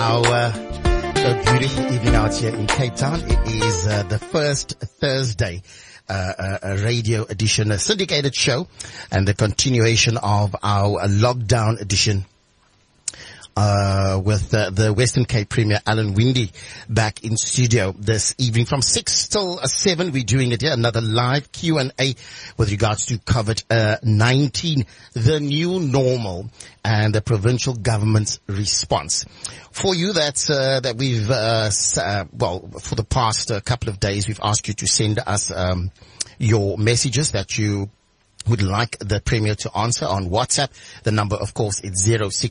Now, a beautiful evening out here in Cape Town. It is the first Thursday a radio edition, a syndicated show, and the continuation of our lockdown edition with the Western Cape Premier Alan Winde back in studio this evening from 6 till 7. We're doing it here, another live Q&A with regards to COVID-19, the new normal, and the provincial government's response. For you, that we've for the past couple of days, we've asked you to send us your messages that you would like the Premier to answer on WhatsApp. The number, of course, is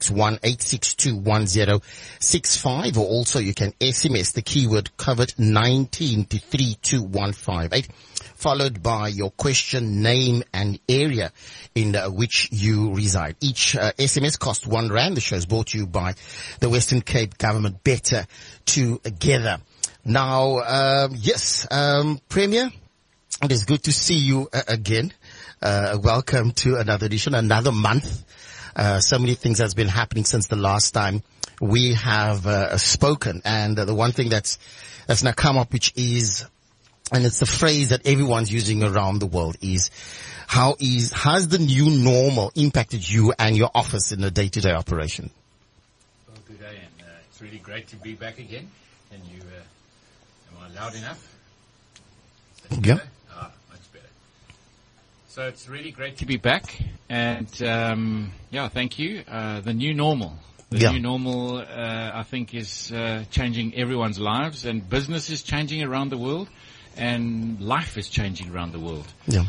0618621065, or also you can SMS the keyword COVID-19 to 32158, followed by your question, name, and area in which you reside. Each SMS costs R1. The show is brought to you by the Western Cape Government. Better together. Now, Premier, it is good to see you again. Welcome to another edition, another month. So many things has been happening since the last time we have spoken. And the one thing that's now come up, which is, and it's the phrase that everyone's using around the world, is has the new normal impacted you and your office in the day-to-day operation? Well, good day, and it's really great to be back again. And you, am I loud enough? Yeah. So it's really great to be back, and thank you. The new normal, new normal, I think is changing everyone's lives, and business is changing around the world, and life is changing around the world. Yeah.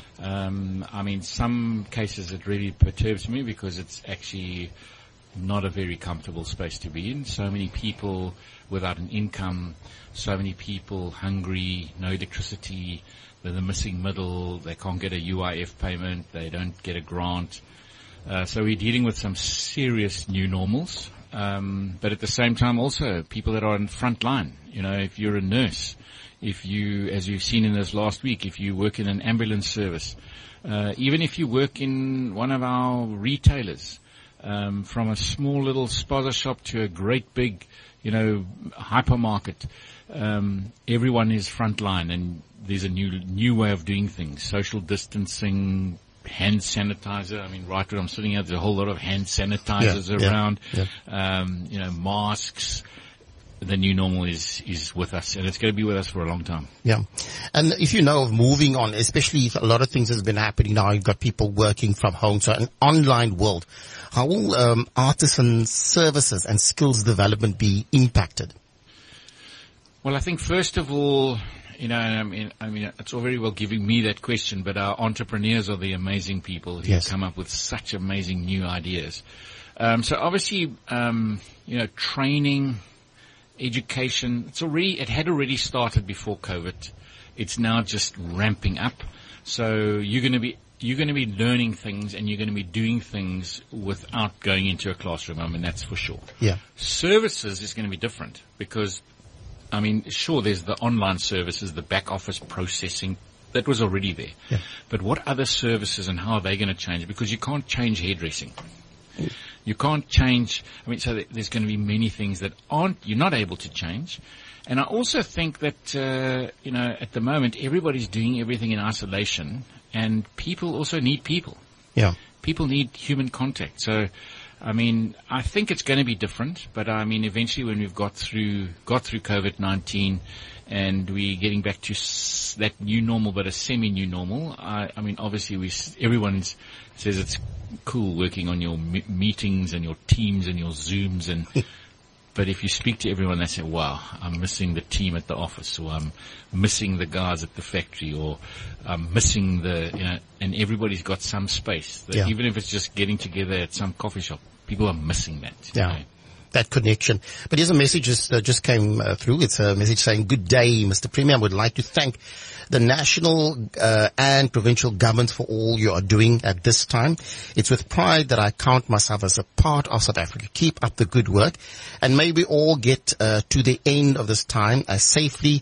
Some cases it really perturbs me because it's actually not a very comfortable space to be in. So many people without an income, so many people hungry, no electricity. They're the missing middle. They can't get a UIF payment. They don't get a grant. So we're dealing with some serious new normals. But at the same time also people that are in front line. You know, if you're a nurse, if you, as you've seen in this last week, if you work in an ambulance service, even if you work in one of our retailers, from a small little spaza shop to a great big, hypermarket, everyone is front line, and there's a new way of doing things. Social distancing, hand sanitizer. Right where I'm sitting here, there's a whole lot of hand sanitizers around. Yeah. Masks. The new normal is with us, and it's going to be with us for a long time. Yeah. And if you know of moving on, especially if a lot of things has been happening now, you've got people working from home, so an online world, how will artisan services and skills development be impacted? Well, I think first of all, it's all very well giving me that question, but our entrepreneurs are the amazing people who come up with such amazing new ideas. So obviously, training, education, it had already started before COVID. It's now just ramping up. So you're going to be learning things, and you're going to be doing things without going into a classroom. That's for sure. Yeah. Services is going to be different because, sure, there's the online services, the back office processing, that was already there. Yeah. But what other services and how are they going to change? Because you can't change hairdressing. You can't change, so there's going to be many things that you're not able to change. And I also think that, at the moment, everybody's doing everything in isolation, and people also need people. Yeah. People need human contact. So, I think it's going to be different, but eventually when we've got through COVID-19 and we're getting back to that new normal, but a semi-new normal, obviously everyone says it's cool working on your meetings and your Teams and your Zooms, but if you speak to everyone, they say, wow, I'm missing the team at the office, or I'm missing the guys at the factory, or I'm missing and everybody's got some space. Even if it's just getting together at some coffee shop, people are missing that. Yeah. That connection. But here's a message that just came through. It's a message saying, good day, Mr. Premier. I would like to thank the national and provincial governments for all you are doing at this time. It's with pride that I count myself as a part of South Africa. Keep up the good work, and may we all get to the end of this time as safely,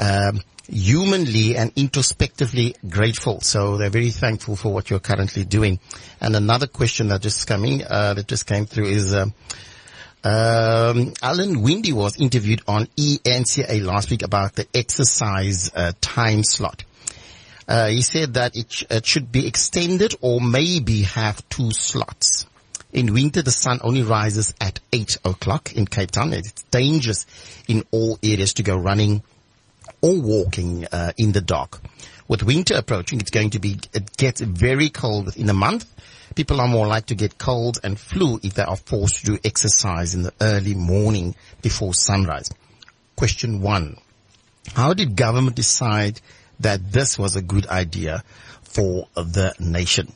humanly and introspectively grateful. So they're very thankful for what you're currently doing. And another question that just came through is, Alan Windy was interviewed on ENCA last week about the exercise time slot. He said that it should be extended or maybe have 2 slots. In winter, the sun only rises at 8 o'clock in Cape Town. It's dangerous in all areas to go running or walking in the dark. With winter approaching, it gets very cold within a month. People are more likely to get colds and flu if they are forced to do exercise in the early morning before sunrise. Question 1. How did government decide that this was a good idea for the nation?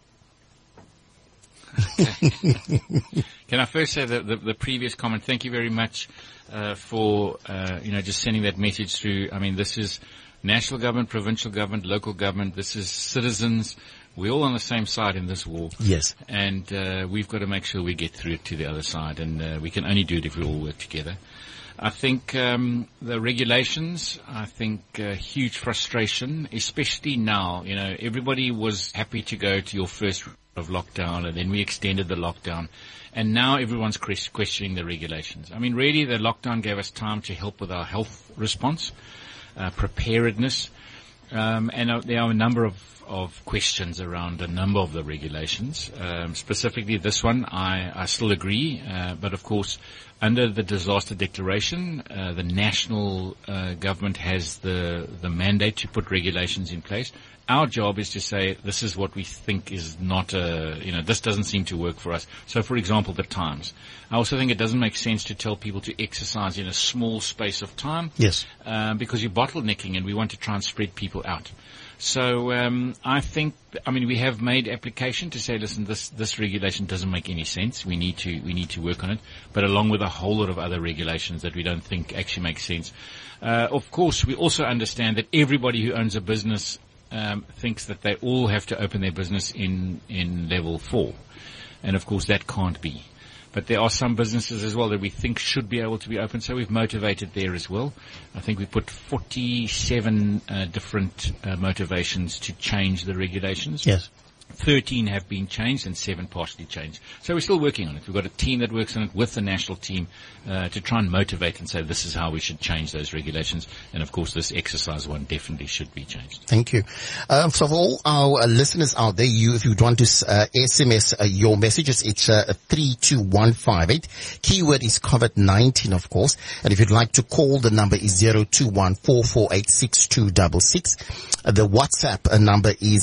Can I first say the previous comment? Thank you very much for just sending that message through. I mean, this is national government, provincial government, local government. This is citizens. We're all on the same side in this war. Yes. And we've got to make sure we get through it to the other side, and we can only do it if we all work together. I think the regulations, huge frustration, especially now. You know, everybody was happy to go to your first of lockdown, and then we extended the lockdown. And now everyone's questioning the regulations. I mean, really, the lockdown gave us time to help with our health response, preparedness, and there are a number of questions around a number of the regulations. Specifically this one, I still agree, but of course, under the disaster declaration, the national government has the mandate to put regulations in place. Our job is to say, this is what we think is not this doesn't seem to work for us. So, for example, the times. I also think it doesn't make sense to tell people to exercise in a small space of time. Yes. Because you're bottlenecking, and we want to try and spread people out. So, we have made application to say, listen, this regulation doesn't make any sense. We need to work on it. But along with a whole lot of other regulations that we don't think actually make sense. Of course, we also understand that everybody who owns a business thinks that they all have to open their business in level 4. And of course that can't be. But there are some businesses as well that we think should be able to be open, so we've motivated there as well. I think we put 47 different motivations to change the regulations. Yes. 13 have been changed and 7 partially changed. So we're still working on it. We've got a team that works on it with the national team to try and motivate and say this is how we should change those regulations. And of course this exercise one definitely should be changed. Thank you. So for all our listeners out there, if you want to SMS your messages, it's 32158. Keyword is COVID-19, of course. And if you'd like to call, the number is 021-448-6266. The WhatsApp number is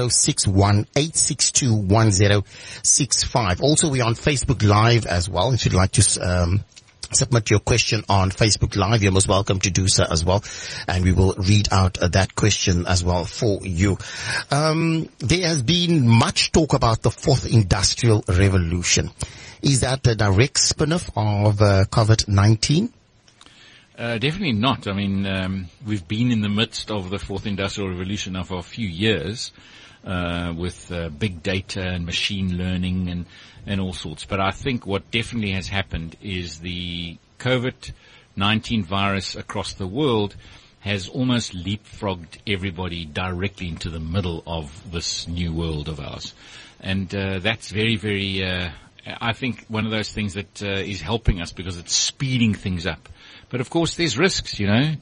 061-862-1065. Also, we're on Facebook Live as well. If you'd like to submit your question on Facebook Live, you're most welcome to do so as well. And we will read out that question as well for you. There has been much talk about the 4th Industrial Revolution. Is that a direct spin-off of COVID-19? Definitely not. I mean, we've been in the midst of the 4th Industrial Revolution now for a few years, with big data and machine learning and all sorts. But I think what definitely has happened is the COVID-19 virus across the world has almost leapfrogged everybody directly into the middle of this new world of ours. And that's very, very, I think one of those things that is helping us because it's speeding things up. But of course, there's risks, you know.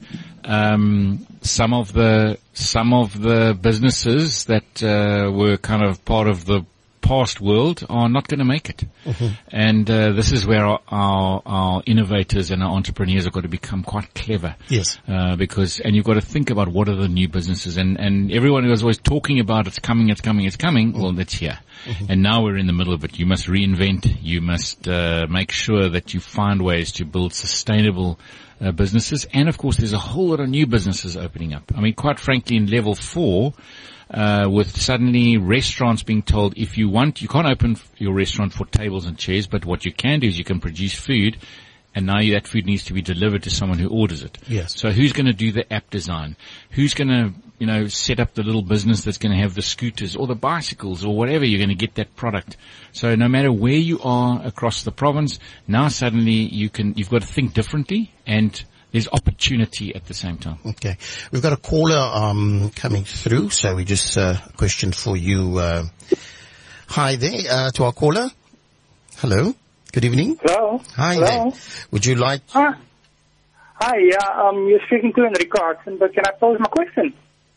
Some of the businesses that were kind of part of the past world are not going to make it. Mm-hmm. And this is where our innovators and our entrepreneurs have got to become quite clever. Yes. Because you've got to think about what are the new businesses, and everyone who was always talking about it's coming. Mm-hmm. Well, it's here. Mm-hmm. And now we're in the middle of it. You must reinvent. You must make sure that you find ways to build sustainable businesses. And of course, there's a whole lot of new businesses opening up. I mean, quite frankly, in level 4, with suddenly restaurants being told, if you want, you can't open your restaurant for tables and chairs, but what you can do is you can produce food, and now that food needs to be delivered to someone who orders it. Yes. So who's going to do the app design? Who's going to, set up the little business that's going to have the scooters or the bicycles or whatever? You're going to get that product. So no matter where you are across the province, now suddenly you've got to think differently, and there's opportunity at the same time. Okay. We've got a caller coming through, so we just a question for you. Hi there, to our caller. Hello. Good evening. Hello. Hi Hello. there. Would you like... Hi, yeah, you're speaking to Enrique Carson, but can I pose my question?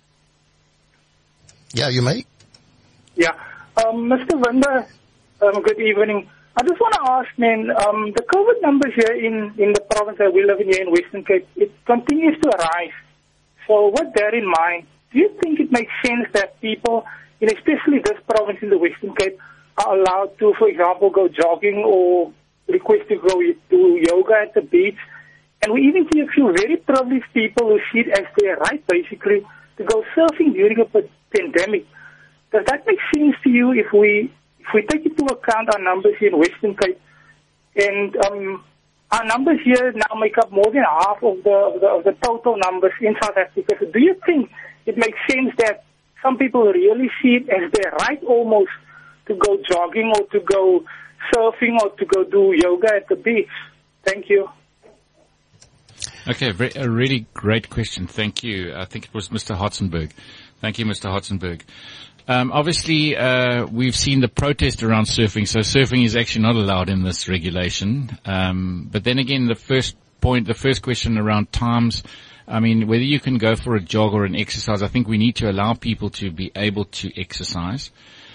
Yeah, you may. Yeah. Mr. Winder, good evening. I just want to ask, man, the COVID numbers here in the province that we live in here in Western Cape, it continues to rise. So with that in mind, do you think it makes sense that people, and especially this province in the Western Cape, are allowed to, for example, go jogging or request to go do yoga at the beach? And we even see a few very privileged people who see it as their right, basically, to go surfing during a pandemic. Does that make sense to you if we take into account our numbers here in Western Cape, and our numbers here now make up more than half of the total numbers in South Africa? So do you think it makes sense that some people really see it as their right almost to go jogging or to go surfing or to go do yoga at the beach? Thank you. Okay, a really great question. Thank you. I think it was Mr. Hotzenberg. Thank you, Mr. Hotzenberg. Obviously, we've seen the protest around surfing, so surfing is actually not allowed in this regulation. But then again, the first question around times, I mean, whether you can go for a jog or an exercise, I think we need to allow people to be able to exercise.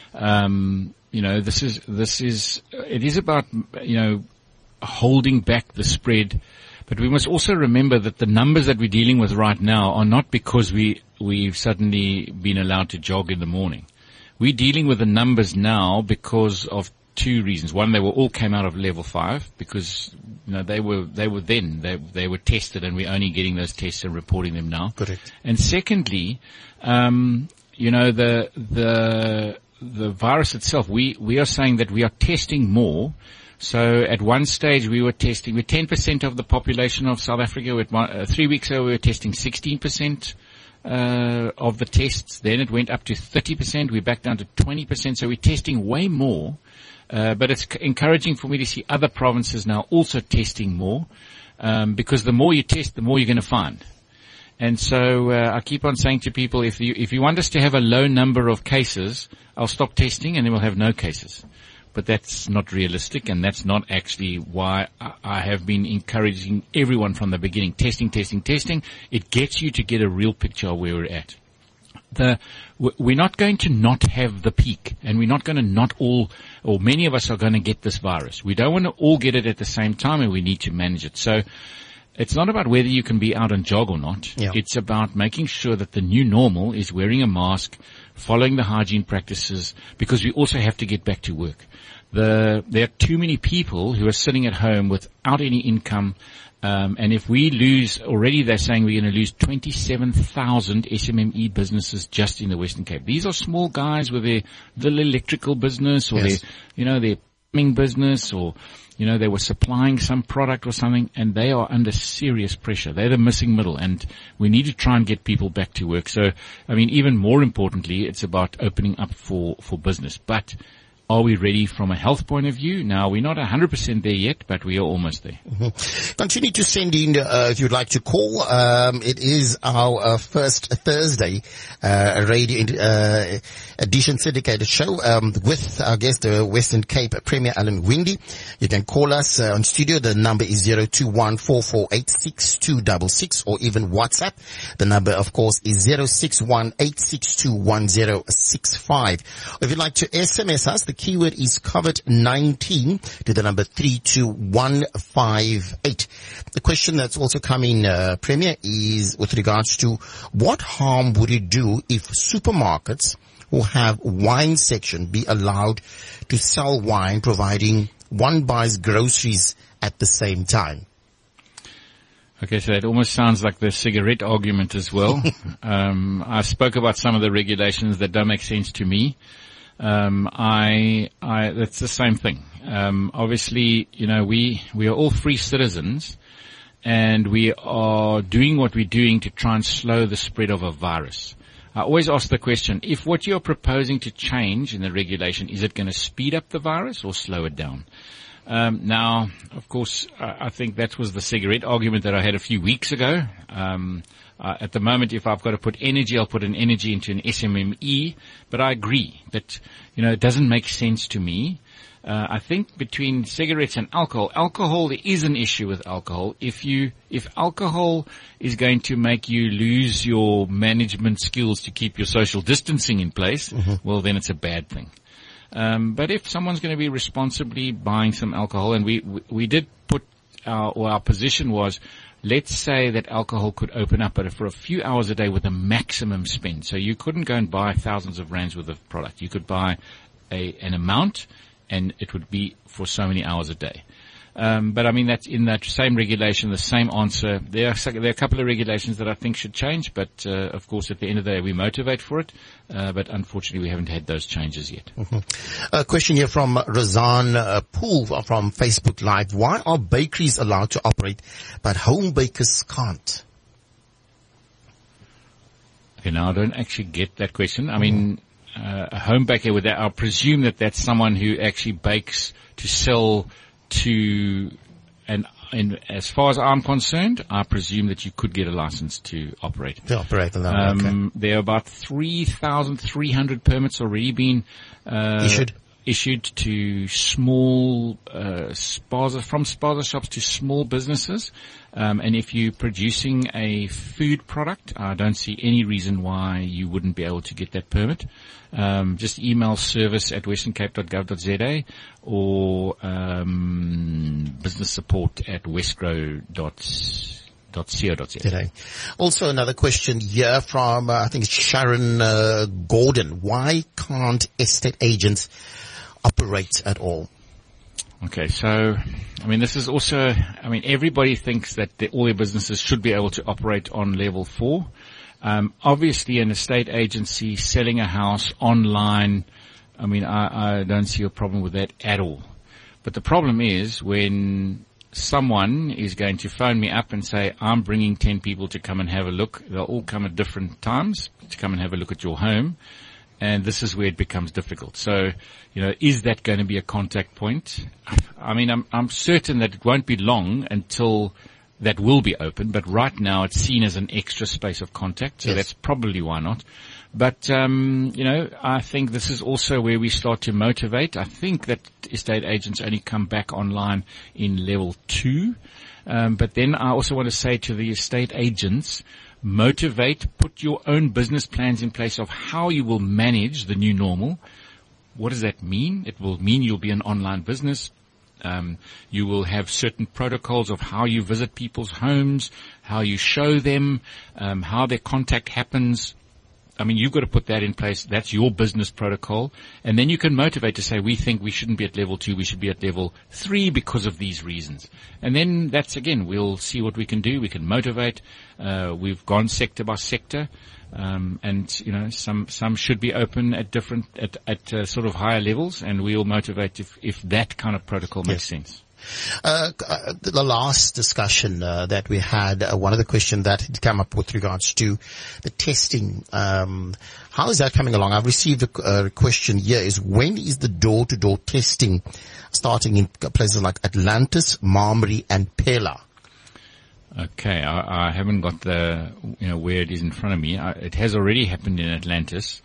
It is about, holding back the spread. But we must also remember that the numbers that we're dealing with right now are not because we've suddenly been allowed to jog in the morning. We're dealing with the numbers now because of two reasons. One, they all came out of level 5 because, they were tested, and we're only getting those tests and reporting them now. Correct. And secondly, the virus itself, we are saying that we are testing more. So at one stage we were testing with 10% of the population of South Africa. 3 weeks ago we were testing 16% of the tests. Then it went up to 30%. We're back down to 20%. So we're testing way more. But it's encouraging for me to see other provinces now also testing more, because the more you test, the more you're going to find. And so I keep on saying to people, if you want us to have a low number of cases, I'll stop testing and then we'll have no cases. But that's not realistic, and that's not actually why I have been encouraging everyone from the beginning. Testing. It gets you to get a real picture of where we're at. We're not going to not have the peak, and we're not going to not all, or many of us are going to get this virus. We don't want to all get it at the same time, and we need to manage it. So it's not about whether you can be out and jog or not. Yeah. It's about making sure that the new normal is wearing a mask, following the hygiene practices, because we also have to get back to work. There are too many people who are sitting at home without any income, and if we lose, already they're saying we're going to lose 27,000 SMME businesses just in the Western Cape. These are small guys with their little electrical business, or Yes. their plumbing business, or they were supplying some product or something, and they are under serious pressure. They're the missing middle, and we need to try and get people back to work. So, I mean, even more importantly, it's about opening up for business. But are we ready from a health point of view? Now, we're not 100% there yet, but we are almost there. Mm-hmm. Continue to send in if you'd like to call. It is our first Thursday radio edition syndicated show with our guest, the Western Cape Premier Alan Winde. You can call us on studio. The number is 021-448-6266, or even WhatsApp. The number, of course, is 061-862-1065. If you'd like to SMS us, the keyword is COVID-19 to the number 32158. The question that's also coming, Premier, is with regards to what harm would it do if supermarkets who have wine section be allowed to sell wine, providing one buys groceries at the same time? Okay, so it almost sounds like the cigarette argument as well. I spoke about some of the regulations that don't make sense to me. That's the same thing. Obviously, we are all free citizens, and we are doing what we're doing to try and slow the spread of a virus. I always ask the question, if what you're proposing to change in the regulation, is it going to speed up the virus or slow it down? Now, of course, I think that was the cigarette argument that I had a few weeks ago. At the moment, if I've got to put energy, I'll put an energy into an SMME. But I agree that, it doesn't make sense to me. I think between cigarettes and alcohol, there is an issue with alcohol. If alcohol is going to make you lose your management skills to keep your social distancing in place, well, then it's a bad thing. But if someone's going to be responsibly buying some alcohol, and we did put our position was, let's say that alcohol could open up, but for a few hours a day with a maximum spend. So you couldn't go and buy thousands of rands worth of product. You could buy an amount, and it would be for so many hours a day. But I mean, that's in that same regulation, the same answer. There are a couple of regulations that I think should change, but of course, at the end of the day, we motivate for it. But unfortunately, we haven't had those changes yet. A question here from Razan Pool from Facebook Live. Why are bakeries allowed to operate, but home bakers can't? Okay, now I don't actually get that question. I mean, a home baker, I presume that that's someone who actually bakes to sell to, and as far as I'm concerned, I presume that you could get a license to operate. To operate alone, okay. There are about 3,300 permits already been issued to small from spaza shops to small businesses. And if you're producing a food product, I don't see any reason why you wouldn't be able to get that permit. Just email service@westerncape.gov.za or business support at westgrow.co.za. Also another question here from, I think it's Sharon Gordon. Why can't estate agents operate at all? Okay, so, I mean, this is also, I mean, everybody thinks that all their businesses should be able to operate on level 4. Obviously, an estate agency selling a house online, I mean, I don't see a problem with that at all. But the problem is when someone is going to phone me up and say, I'm bringing 10 people to come and have a look. They'll all come at different times to come and have a look at your home. And this is where it becomes difficult. So, is that going to be a contact point? I mean, I'm certain that it won't be long until that will be open, but right now it's seen as an extra space of contact, so that's probably why not. But, I think this is also where we start to motivate. I think that estate agents only come back online in level 2. But then I also want to say to the estate agents, motivate, put your own business plans in place of how you will manage the new normal. What does that mean? It will mean you'll be an online business. You will have certain protocols of how you visit people's homes, how you show them, how their contact happens. I mean, you've got to put that in place. That's your business protocol. And then you can motivate to say, we think we shouldn't be at level 2, we should be at level 3 because of these reasons. And then that's, again, we'll see what we can do. We can motivate. We've gone sector by sector. And, some should be open at sort of higher levels, and we'll motivate if that kind of protocol makes sense. The last discussion that we had, one of the questions that had come up with regards to the testing, how is that coming along? I've received a question here is, when is the door-to-door testing starting in places like Atlantis, Mamre and Pella? Okay, I haven't got the, where it is in front of me. It has already happened in Atlantis.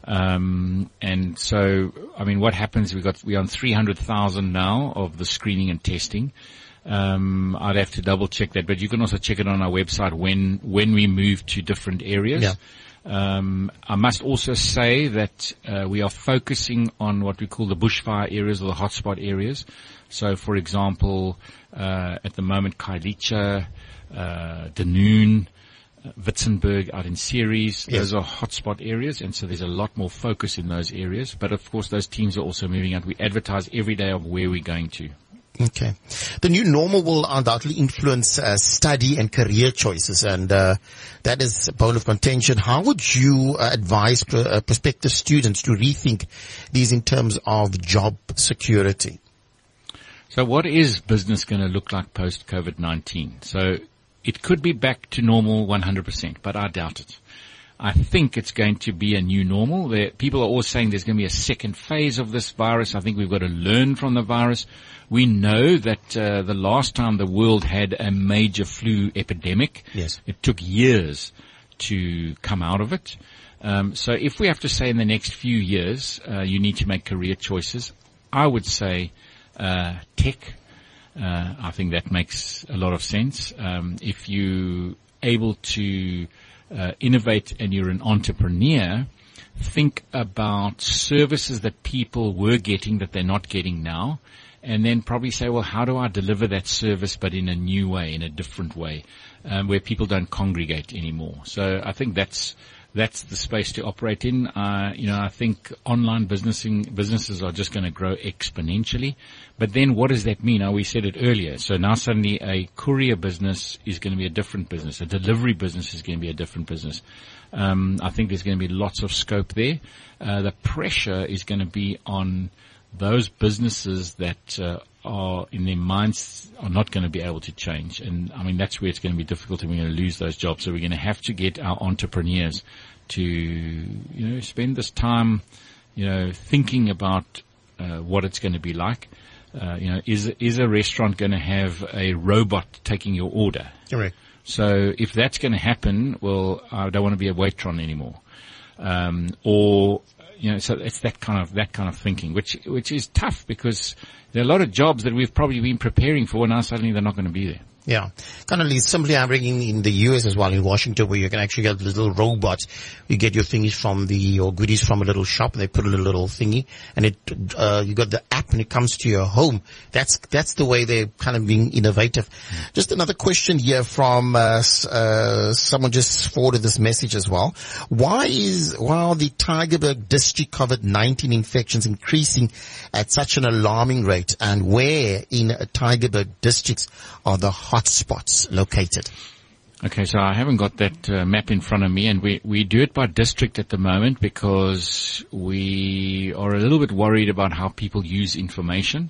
And so, I mean, what happens, we're on 300,000 now of the screening and testing. I'd have to double check that, but you can also check it on our website when we move to different areas. Yeah. I must also say that, we are focusing on what we call the bushfire areas or the hotspot areas. So, for example, at the moment, Khayelitsha, Dunoon, Witzenberg out in Ceres. Those are hotspot areas, and so there's a lot more focus in those areas. But of course, those teams are also moving out. We advertise every day of where we're going to. Okay. The new normal will undoubtedly influence study and career choices, and that is a bone of contention. How would you advise prospective students to rethink these in terms of job security? So what is business going to look like post-COVID-19? So it could be back to normal 100%, but I doubt it. I think it's going to be a new normal. People are all saying there's going to be a second phase of this virus. I think we've got to learn from the virus. We know that the last time the world had a major flu epidemic, Yes. it took years to come out of it. So if we have to say in the next few years, you need to make career choices, I would say tech. I think that makes a lot of sense. If you're able to innovate and you're an entrepreneur, think about services that people were getting that they're not getting now, and then probably say, well, how do I deliver that service but in a new way, in a different way, where people don't congregate anymore. So I think that's the space to operate in. I think online businesses are just going to grow exponentially. But then what does that mean? We said it earlier. So now suddenly a courier business is going to be a different business. A delivery business is going to be a different business. I think there's going to be lots of scope there. The pressure is going to be on those businesses that are in their minds are not going to be able to change. And I mean, that's where it's going to be difficult and we're going to lose those jobs. So we're going to have to get our entrepreneurs to, spend this time, thinking about what it's going to be like. Is a restaurant going to have a robot taking your order? Correct. So if that's going to happen, well, I don't want to be a Waitron anymore. So it's that kind of thinking, which is tough because there are a lot of jobs that we've probably been preparing for and now suddenly they're not going to be there. Yeah. Currently, simply I'm bringing in the US as well, in Washington, where you can actually get little robots. You get your thingies or goodies from a little shop, and they put a little thingy, and you got the app, and it comes to your home. That's the way they're kind of being innovative. Just another question here from someone just forwarded this message as well. While the Tygerberg district COVID-19 infections increasing at such an alarming rate, and where in Tygerberg districts are the hotspots located? Okay, so I haven't got that map in front of me, and we do it by district at the moment because we are a little bit worried about how people use information.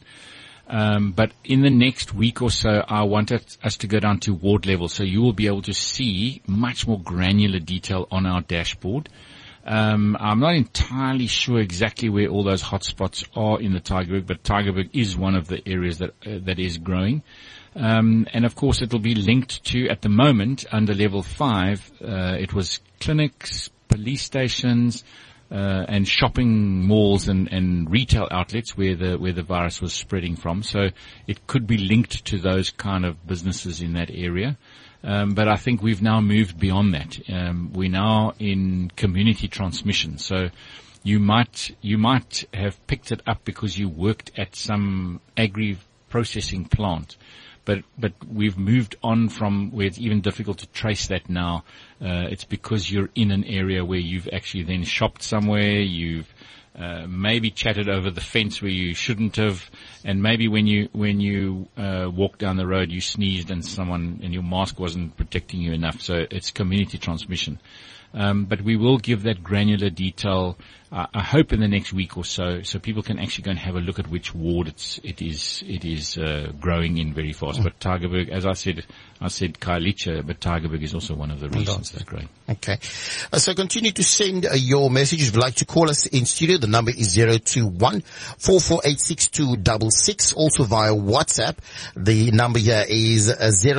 But in the next week or so, I want us to go down to ward level, so you will be able to see much more granular detail on our dashboard. I'm not entirely sure exactly where all those hotspots are in the Tygerberg, but Tygerberg is one of the areas that is growing. And of course it'll be linked to, at the moment, under level 5, it was clinics, police stations, and shopping malls and retail outlets where the virus was spreading from. So it could be linked to those kind of businesses in that area. But I think we've now moved beyond that. We're now in community transmission. So you might have picked it up because you worked at some agri-processing plant. But we've moved on from where it's even difficult to trace that now. It's because you're in an area where you've actually then shopped somewhere, you've maybe chatted over the fence where you shouldn't have, and maybe when you walked down the road you sneezed and your mask wasn't protecting you enough. So it's community transmission. But we will give that granular detail, I hope in the next week or so people can actually go and have a look at which ward it is growing in very fast. But Tygerberg, as I said Khayelitsha, but Tygerberg is also one of the regions that's growing. Okay. So continue to send your messages. If you'd like to call us in studio, the number is 021-4486-266. Also via WhatsApp, the number here is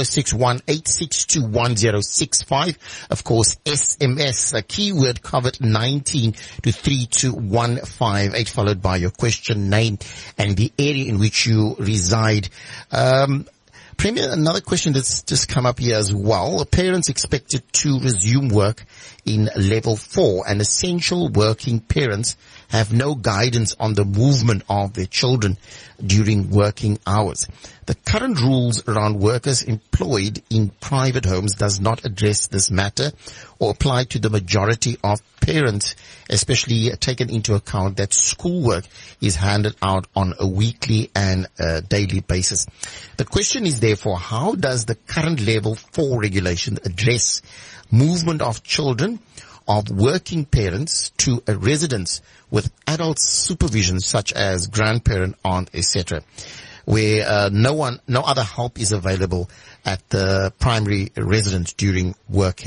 0618621065. Of course, SMS, keyword COVID-19 to 32158, followed by your question, name, and the area in which you reside. Premier, another question that's just come up here as well. Parents expected to resume work in level 4, and essential working parents have no guidance on the movement of their children during working hours. The current rules around workers employed in private homes does not address this matter or apply to the majority of parents, especially taken into account that schoolwork is handed out on a weekly and daily basis. The question is therefore, how does the current level 4 regulation address movement of children of working parents to a residence with adult supervision such as grandparent, aunt, etc., where no other help is available at the primary residence during working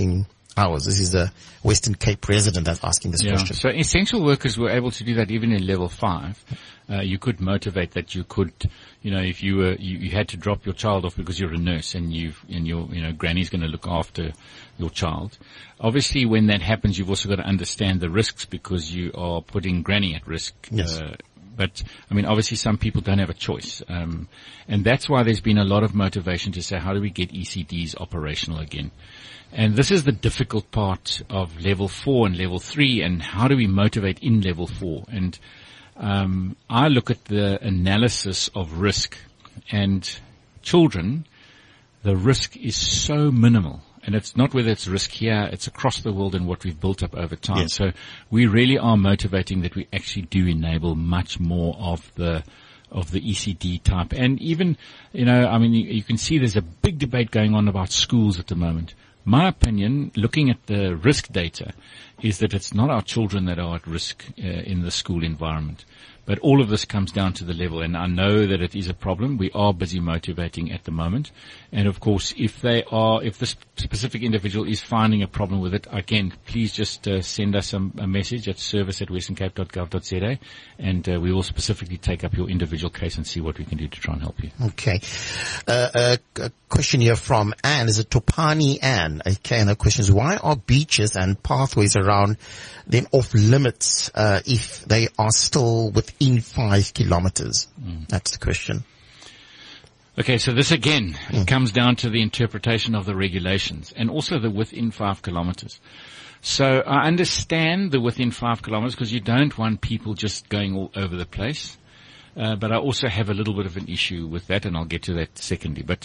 hours? This is the Western Cape resident that's asking this question. So essential workers were able to do that even in level 5. You could motivate that. You could, if you were, you had to drop your child off because you're a nurse and your granny's going to look after your child. Obviously, when that happens, you've also got to understand the risks because you are putting granny at risk. Yes. But, obviously some people don't have a choice. And that's why there's been a lot of motivation to say, how do we get ECDs operational again? And this is the difficult part of level 4 and level 3, and how do we motivate in level 4? And I look at the analysis of risk, and children, the risk is so minimal. And it's not whether it's risk here, it's across the world and what we've built up over time. Yes. So we really are motivating that we actually do enable much more of the ECD type. And even, you can see there's a big debate going on about schools at the moment. My opinion, looking at the risk data, is that it's not our children that are at risk in the school environment. But all of this comes down to the level, and I know that it is a problem. We are busy motivating at the moment. And of course, if this specific individual is finding a problem with it, again, please just send us a message at service@westerncape.gov.za, and we will specifically take up your individual case and see what we can do to try and help you. Okay. A question here from Anne. Is it Topani Anne? Okay, and her question is, why are beaches and pathways around them off limits if they are still within 5 kilometers? That's the question. Okay, so this again, it comes down to the interpretation of the regulations and also the within 5 kilometers. So I understand the within 5 kilometers because you don't want people just going all over the place. But I also have a little bit of an issue with that, and I'll get to that secondly. But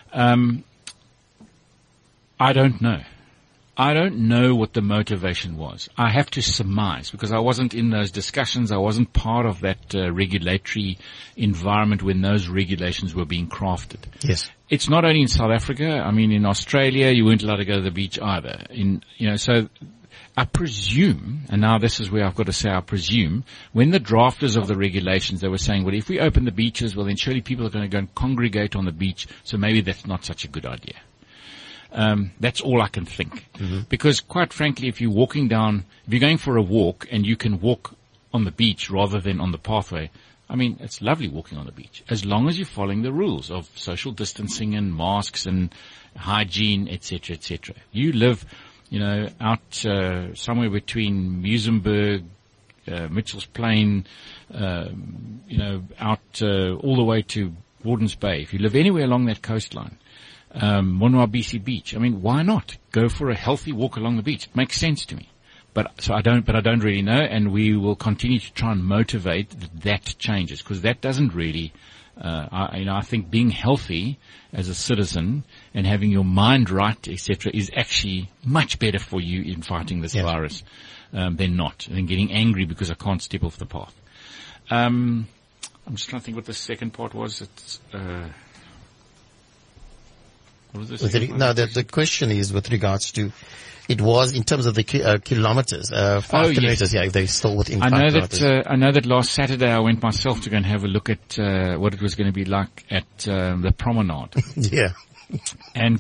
I don't know. I don't know what the motivation was. I have to surmise because I wasn't in those discussions. I wasn't part of that regulatory environment when those regulations were being crafted. Yes. It's not only in South Africa. In Australia, you weren't allowed to go to the beach either. So I presume, and now this is where I've got to say I presume, when the drafters of the regulations, they were saying, well, if we open the beaches, well, then surely people are going to go and congregate on the beach, so maybe that's not such a good idea. That's all I can think. Because quite frankly, if you're going for a walk and you can walk on the beach rather than on the pathway, it's lovely walking on the beach, as long as you're following the rules of social distancing and masks and hygiene, etc., etc. You live, out somewhere between Muizenberg, Mitchell's Plain, out all the way to Wardens Bay. If you live anywhere along that coastline, Monwabisi Beach. Why not go for a healthy walk along the beach? It makes sense to me. But I don't really know, and we will continue to try and motivate that changes, because that doesn't really, I think being healthy as a citizen and having your mind right, etc., is actually much better for you in fighting this virus, than getting angry because I can't step off the path. I'm just trying to think what the second part was. It's, the question is with regards to, it was in terms of the kilometers, 5 kilometers. Yes. They're still within 5 kilometers. I know that last Saturday I went myself to go and have a look at what it was going to be like at the promenade. Yeah, and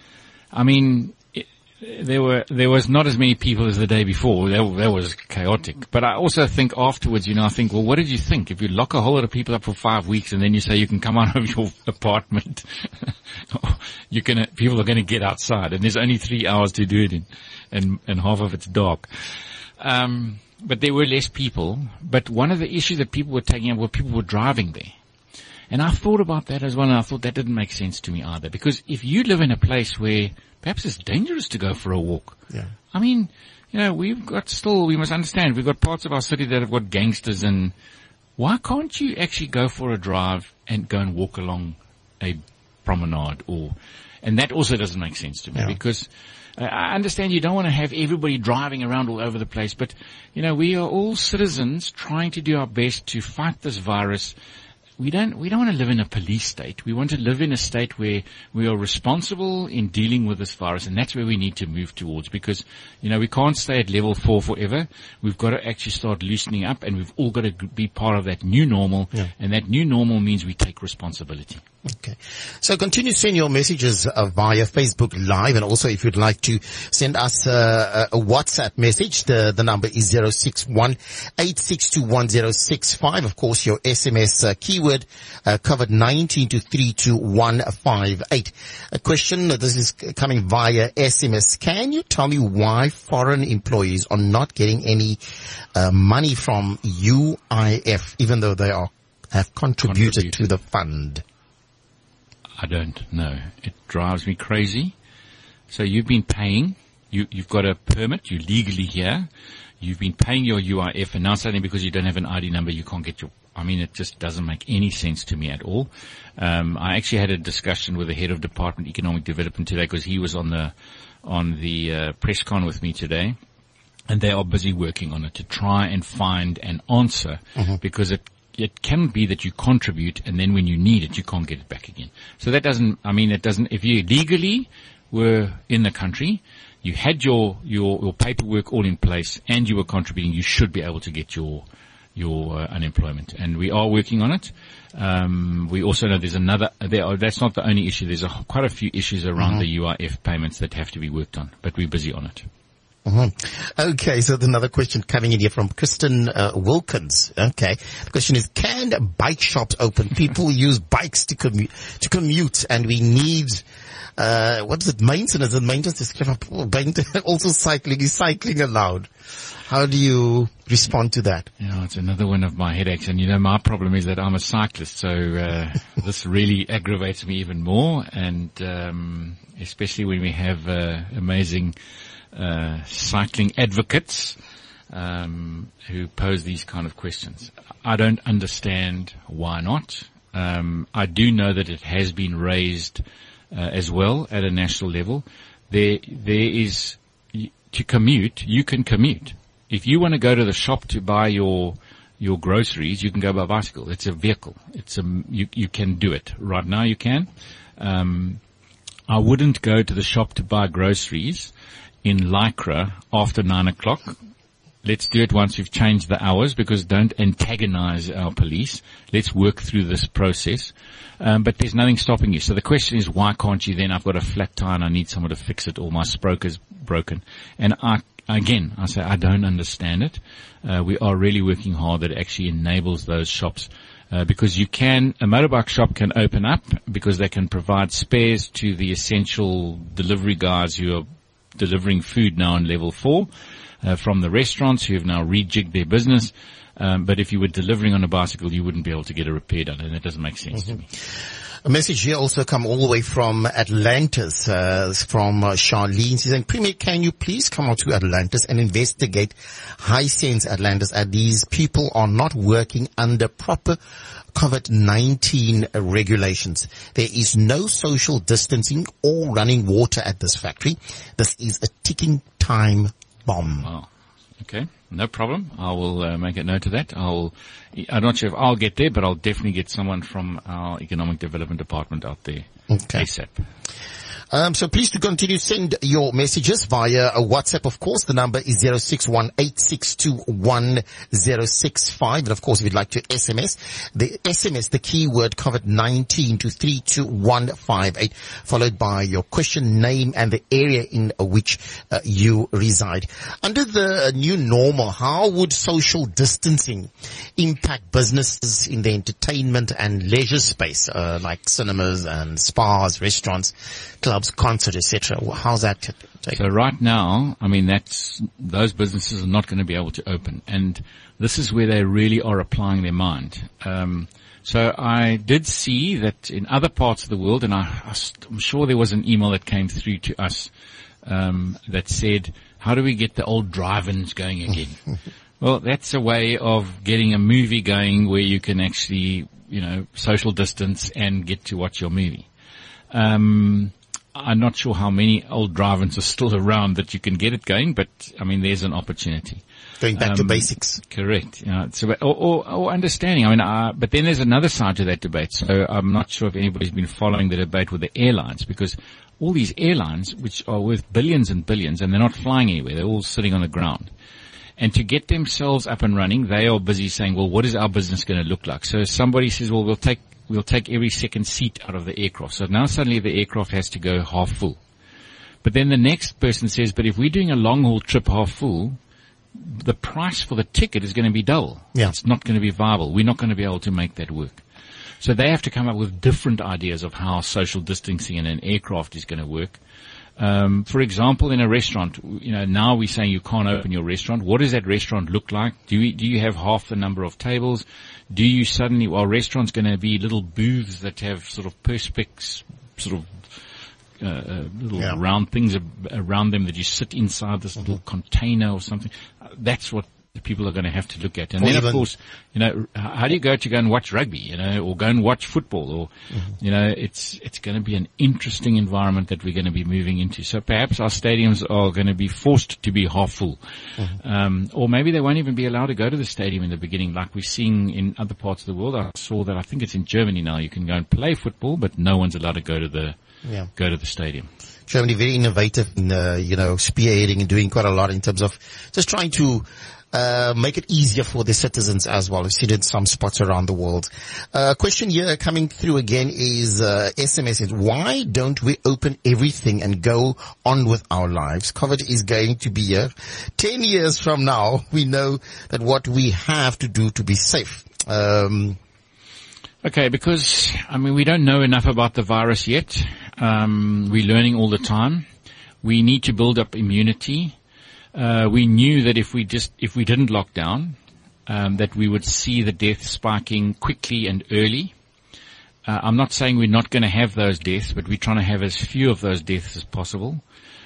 there was not as many people as the day before. That was chaotic. But I also think afterwards, I think, well, what did you think? If you lock a whole lot of people up for 5 weeks and then you say you can come out of your apartment, people are going to get outside, and there's only 3 hours to do it in, and half of it's dark. But there were less people. But one of the issues that people were taking up were people were driving there. And I thought about that as well, and I thought that didn't make sense to me either. Because if you live in a place where perhaps it's dangerous to go for a walk. Yeah. We must understand, we've got parts of our city that have got gangsters, and why can't you actually go for a drive and go and walk along a promenade and that also doesn't make sense to me, because I understand you don't want to have everybody driving around all over the place, but, we are all citizens trying to do our best to fight this virus. We don't want to live in a police state. We want to live in a state where we are responsible in dealing with this virus, and that's where we need to move towards, because, we can't stay at level 4 forever. We've got to actually start loosening up, and we've all got to be part of that new normal, and that new normal means we take responsibility. Okay. So So continue sending your messages via Facebook Live, and also if you'd like to send us a WhatsApp message, the number is 061-862-1065. Of course, your SMS keyword covered 19 to 32158. A question, this is coming via SMS. Can you tell me why foreign employees are not getting any money from UIF, even though they have contributed to the fund? I don't know. It drives me crazy. So you've been paying, you've got a permit, you're legally here, you've been paying your UIF, and now suddenly because you don't have an ID number, you can't get it just doesn't make any sense to me at all. I actually had a discussion with the head of Department of Economic Development today, because he was on the press con with me today, and they are busy working on it to try and find an answer, because it cannot be that you contribute and then when you need it, you can't get it back again. So that doesn't, if you legally were in the country, you had your paperwork all in place and you were contributing, you should be able to get your unemployment. And we are working on it. We also know that's not the only issue. There's quite a few issues around the UIF payments that have to be worked on, but we're busy on it. Okay, so another question coming in here from Kristen Wilkins. Okay, the question is: can bike shops open? People use bikes to commute, and we need maintenance? And maintenance is also cycling. Is cycling allowed? How do you respond to that? It's another one of my headaches, and my problem is that I'm a cyclist, so this really aggravates me even more, and especially when we have amazing cycling advocates who pose these kind of questions. I don't understand why not. I do know that it has been raised as well at a national level. There is, to commute, you can commute. If you want to go to the shop to buy your groceries, you can go by bicycle. It's a vehicle. You can do it. Right now you can. I wouldn't go to the shop to buy groceries in Lycra after 9 o'clock. Let's do it once we've changed the hours, because don't antagonize our police. Let's work through this process. But there's nothing stopping you. So the question is, why can't you then? I've got a flat tire and I need someone to fix it, or my sproker's broken. And I say I don't understand it. We are really working hard that it actually enables those shops. Because a motorbike shop can open up because they can provide spares to the essential delivery guys who are delivering food now on level 4, from the restaurants who have now rejigged their business. But if you were delivering on a bicycle, you wouldn't be able to get a repair done, and that doesn't make sense to me. A message here also come all the way from Atlantis, from Charlene. She's saying, Premier, can you please come out to Atlantis and investigate Hisense Atlantis, as these people are not working under proper COVID-19 regulations. There is no social distancing or running water at this factory. This is a ticking time bomb. Wow. Okay. No problem. I will make a note of that. I'm not sure if I'll get there, but I'll definitely get someone from our Economic Development Department out there. Okay. ASAP. So please to continue send your messages via a WhatsApp, of course. The number is 061-862-1065. And of course, if you'd like to SMS, the keyword covered 19 to 32158, followed by your question, name, and the area in which you reside. Under the new normal, how would social distancing impact businesses in the entertainment and leisure space, like cinemas and spas, restaurants, clubs, concerts, etc.? How's that taken? So right now, those businesses are not going to be able to open, and this is where they really are applying their mind. So I did see that in other parts of the world, and I'm sure there was an email that came through to us that said, how do we get the old drive-ins going again? Well, that's a way of getting a movie going where you can actually, social distance and get to watch your movie. I'm not sure how many old drive-ins are still around that you can get it going, but there's an opportunity. Going back to basics. Correct. Or understanding. But then there's another side to that debate. So I'm not sure if anybody's been following the debate with the airlines, because all these airlines, which are worth billions and billions, and they're not flying anywhere, they're all sitting on the ground. And to get themselves up and running, they are busy saying, well, what is our business going to look like? So somebody says, well, we'll take we'll take every second seat out of the aircraft. So now suddenly the aircraft has to go half full. But then the next person says, but if we're doing a long haul trip half full, the price for the ticket is going to be double. Yeah. It's not going to be viable. We're not going to be able to make that work. So they have to come up with different ideas of how social distancing in an aircraft is going to work. For example, in a restaurant, now we're saying you can't open your restaurant. What does that restaurant look like? Do you have half the number of tables? Do you suddenly, restaurants going to be little booths that have sort of perspex, sort of, little round things around them that you sit inside this little container or something. That's what the people are going to have to look at. And then, of course, how do you go and watch rugby, or go and watch football, or, it's going to be an interesting environment that we're going to be moving into. So perhaps our stadiums are going to be forced to be half full. Or maybe they won't even be allowed to go to the stadium in the beginning, like we're seeing in other parts of the world. I saw that, I think it's in Germany now, you can go and play football, but no one's allowed to go to the stadium. Germany, very innovative in, spearheading and doing quite a lot in terms of just trying to make it easier for the citizens as well. We've seen it in some spots around the world. Question here coming through again is, SMS is, why don't we open everything and go on with our lives? COVID is going to be here. 10 years from now, we know that what we have to do to be safe. Okay, because, we don't know enough about the virus yet. We're learning all the time. We need to build up immunity. We knew that if we didn't lock down, that we would see the death spiking quickly and early. I'm not saying we're not going to have those deaths, but we're trying to have as few of those deaths as possible.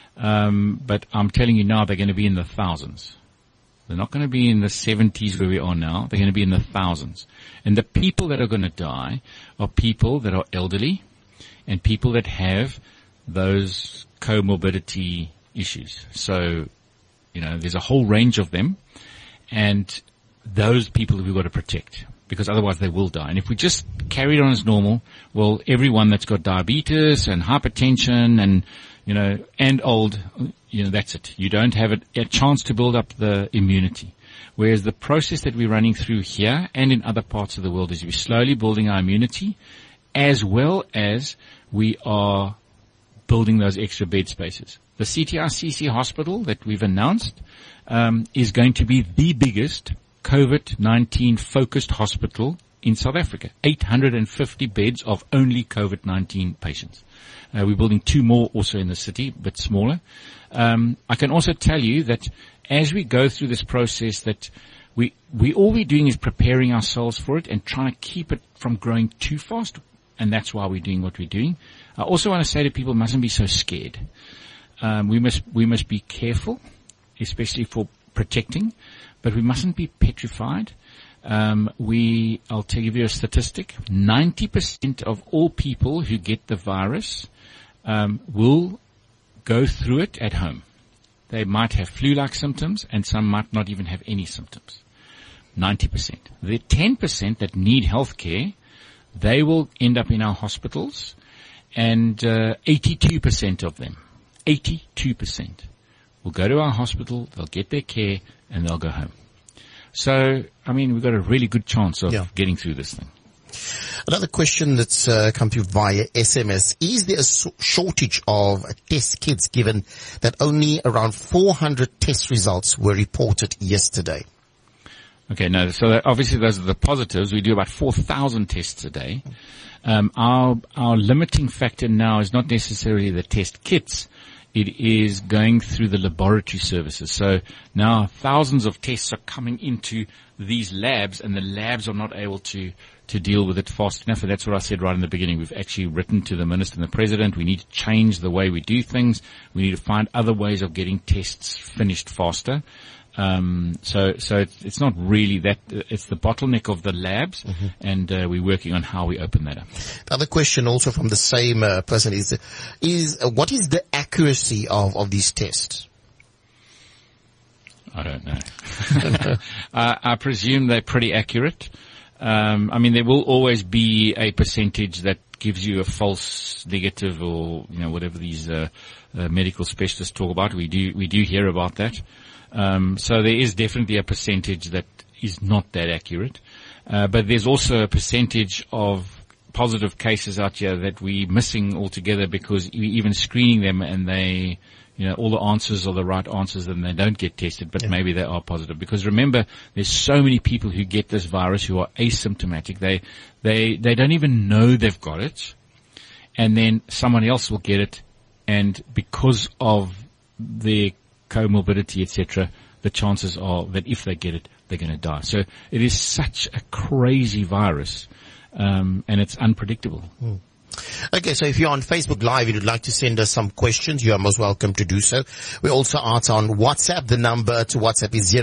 But I'm telling you now, they're going to be in the thousands. They're not going to be in the 70s where we are now. They're going to be in the thousands. And the people that are going to die are people that are elderly and people that have those comorbidity issues. So, there's a whole range of them, and those people we've got to protect, because otherwise they will die. And if we just carry it on as normal, well, everyone that's got diabetes and hypertension and, and old, that's it. You don't have a chance to build up the immunity. Whereas the process that we're running through here and in other parts of the world is we're slowly building our immunity, as well as we are building those extra bed spaces. The CTRCC hospital that we've announced is going to be the biggest COVID-19 focused hospital in South Africa. 850 beds of only COVID-19 patients. We're building 2 more also in the city, but smaller. I can also tell you that as we go through this process, that all we're doing is preparing ourselves for it and trying to keep it from growing too fast. And that's why we're doing what we're doing. I also want to say to people, mustn't be so scared. We must be careful, especially for protecting, but we mustn't be petrified. I'll give you a statistic. 90% of all people who get the virus, will go through it at home. They might have flu-like symptoms and some might not even have any symptoms. 90%. The 10% that need health care, they will end up in our hospitals, and 82% of them, 82% will go to our hospital, they'll get their care, and they'll go home. So, we've got a really good chance of getting through this thing. Another question that's come through via SMS. Is there a shortage of test kits given that only around 400 test results were reported yesterday? Okay, no, so obviously those are the positives. We do about 4,000 tests a day. Our limiting factor now is not necessarily the test kits. It is going through the laboratory services. So now thousands of tests are coming into these labs, and the labs are not able to deal with it fast enough. And that's what I said right in the beginning. We've actually written to the Minister and the President. We need to change the way we do things. We need to find other ways of getting tests finished faster. So it's not really that, it's the bottleneck of the labs, and we're working on how we open that up. The other question also from the same person is what is the accuracy of these tests? I don't know. I presume they're pretty accurate. There will always be a percentage that gives you a false negative, or whatever these medical specialists talk about. We do hear about that. So there is definitely a percentage that is not that accurate. But there's also a percentage of positive cases out here that we're missing altogether because we even screening them and they, all the answers are the right answers and they don't get tested, but maybe they are positive. Because remember, there's so many people who get this virus who are asymptomatic. They don't even know they've got it. And then someone else will get it. And because of their comorbidity, etc., the chances are that if they get it, they're going to die. So it is such a crazy virus, and it's unpredictable. Okay, so if you're on Facebook Live and you'd like to send us some questions, you are most welcome to do so. We also are on WhatsApp. The number to WhatsApp is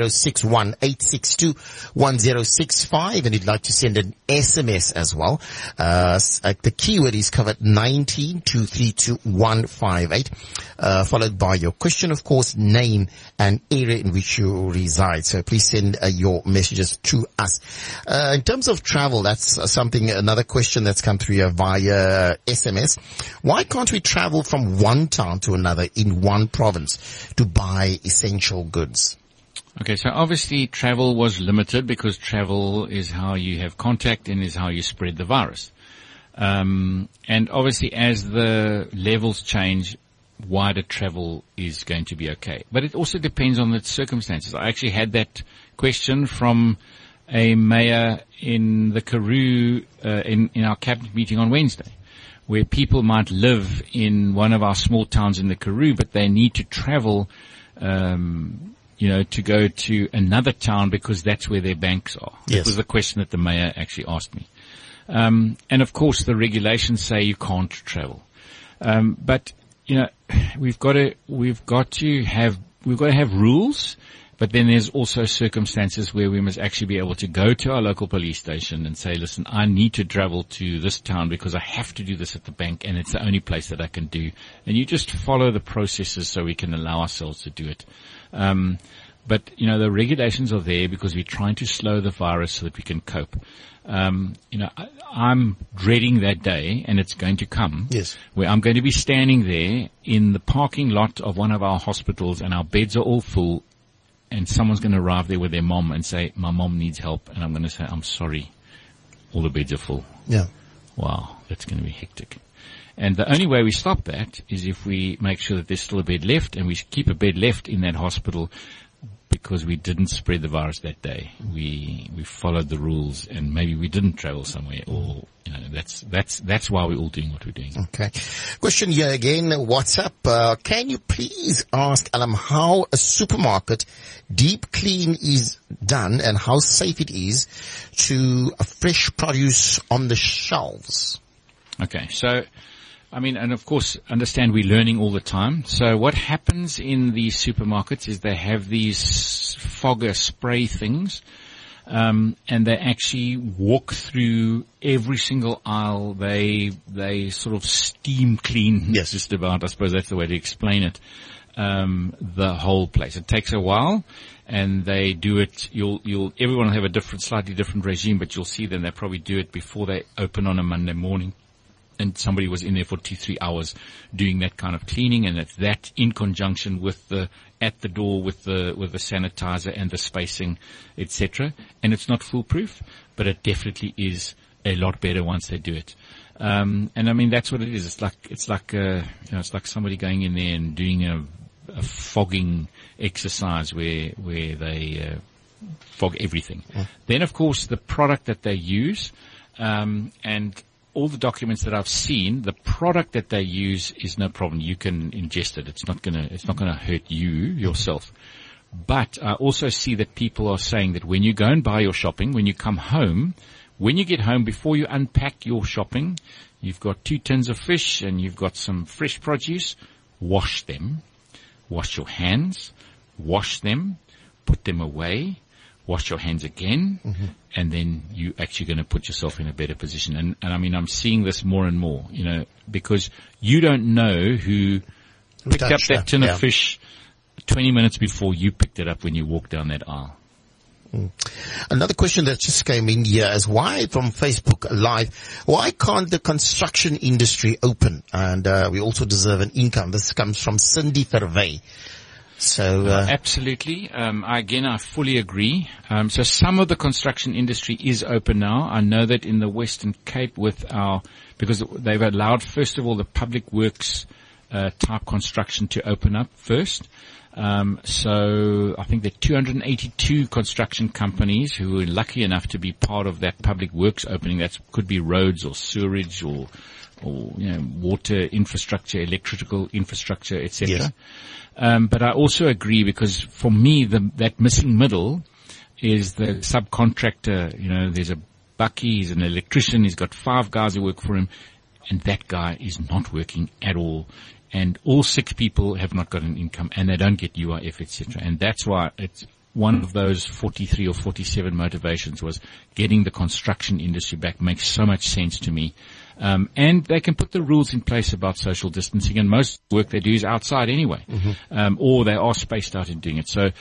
061-862-1065, and you'd like to send an SMS as well. The keyword is covered 19 to 32158, followed by your question, of course, name and area in which you reside. So please send your messages to us. In terms of travel, that's another question that's come through here via SMS. Why can't we travel from one town to another in one province to buy essential goods? Okay, so obviously travel was limited because travel is how you have contact and is how you spread the virus. And obviously as the levels change, wider travel is going to be okay. But it also depends on the circumstances. I actually had that question from a mayor in the Karoo in our cabinet meeting on Wednesday, where people might live in one of our small towns in the Karoo, but they need to travel, to go to another town because that's where their banks are. Yes. That was the question that the mayor actually asked me. And of course the regulations say you can't travel. But we've got to have rules. But then there's also circumstances where we must actually be able to go to our local police station and say, listen, I need to travel to this town because I have to do this at the bank and it's the only place that I can do. And you just follow the processes so we can allow ourselves to do it. But the regulations are there because we're trying to slow the virus so that we can cope. I'm dreading that day, and it's going to come. Yes. Where I'm going to be standing there in the parking lot of one of our hospitals and our beds are all full. And someone's going to arrive there with their mom and say, my mom needs help. And I'm going to say, I'm sorry. All the beds are full. Yeah. Wow. That's going to be hectic. And the only way we stop that is if we make sure that there's still a bed left and we keep a bed left in that hospital because we didn't spread the virus that day. We followed the rules and maybe we didn't travel somewhere or, that's why we're all doing what we're doing. Okay. Question here again, WhatsApp. Can you please ask Alam how a supermarket deep clean is done and how safe it is to fresh produce on the shelves? Okay. So, and of course, understand we're learning all the time. So what happens in these supermarkets is they have these fogger spray things, and they actually walk through every single aisle. They sort of steam clean, yes, just about, I suppose that's the way to explain it, the whole place. It takes a while. And they do it, everyone will have a slightly different regime, but you'll see them, they probably do it before they open on a Monday morning. And somebody was in there for 2-3 hours doing that kind of cleaning, and it's that in conjunction with at the door with the sanitizer and the spacing, etc. And it's not foolproof, but it definitely is a lot better once they do it. And that's what it is. It's like somebody going in there and doing a fogging exercise where they fog everything. Yeah. Then of course the product that they use, and all the documents that I've seen, the product that they use is no problem. You can ingest it. It's not gonna hurt you yourself. But I also see that people are saying that when you go and buy your shopping, when you come home, when you get home, before you unpack your shopping, you've got 2 tins of fish and you've got some fresh produce. Wash them. Wash your hands. Wash them. Put them away. Wash your hands again, and then you actually going to put yourself in a better position. And I'm seeing this more and more, because you don't know who picked up that tin of fish 20 minutes before you picked it up when you walked down that aisle. Another question that just came in here is from Facebook Live, why can't the construction industry open? And we also deserve an income. This comes from Cindy Fervey. So, absolutely. I fully agree. So some of the construction industry is open now. I know that in the Western Cape because they've allowed, first of all, the public works type construction to open up first. So I think there are 282 construction companies who are lucky enough to be part of that public works opening. That could be roads or sewerage or water infrastructure, electrical infrastructure, etc. Yes. But I also agree, because for me, that missing middle is the subcontractor. There's a Bucky, he's an electrician, he's got 5 guys who work for him, and that guy is not working at all. And all 6 people have not got an income, and they don't get UIF, etc. And that's why it's one of those 43 or 47 motivations was getting the construction industry back. Makes so much sense to me. And they can put the rules in place about social distancing, and most work they do is outside anyway. Or they are spaced out in doing it. So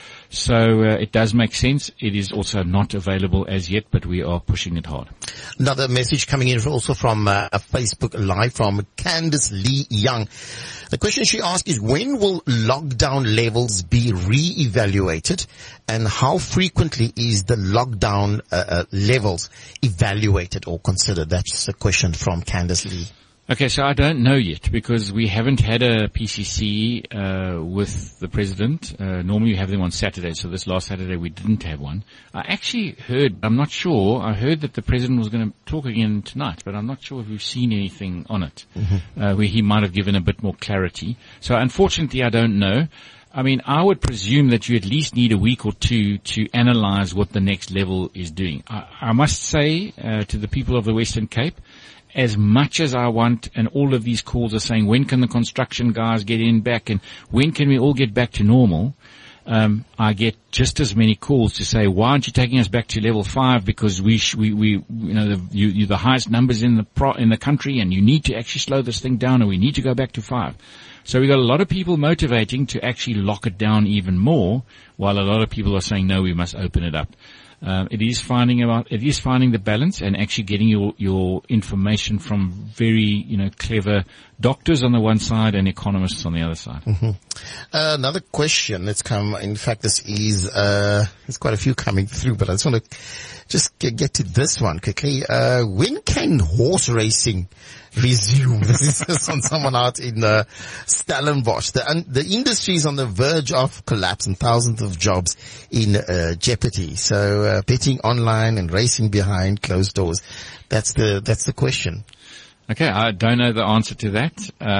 it does make sense. It is also not available as yet, but we are pushing it hard. Another message coming in also from a Facebook Live from Candice Lee Young. The question she asked is, when will lockdown levels be re-evaluated, and how frequently is the lockdown levels evaluated or considered? That's a question from Candice Lee. Okay, so I don't know yet, because we haven't had a PCC with the president. Normally we have them on Saturday, so this last Saturday we didn't have one. I actually heard, I'm not sure, I heard that the president was going to talk again tonight, but I'm not sure if we've seen anything on it, where he might have given a bit more clarity. So unfortunately I don't know. I mean, I would presume that you at least need a week or two to analyze what the next level is doing. I must say to the people of the Western Cape, as much as I want, and all of these calls are saying, when can the construction guys get in back, and when can we all get back to normal? I get just as many calls to say, why aren't you taking us back to level 5? Because the highest numbers in the country, and you need to actually slow this thing down, and we need to go back to 5. So we got a lot of people motivating to actually lock it down even more, while a lot of people are saying, no, we must open it up. It is finding the balance and actually getting your information from very, clever doctors on the one side and economists on the other side. Another question that's come, in fact, this is, there's quite a few coming through, but I just want to just get to this one quickly. When can horse racing resume? This is on someone out in Stellenbosch. The industry is on the verge of collapse and thousands of jobs in jeopardy. So betting online and racing behind closed doors. That's the question. Okay, I don't know the answer to that.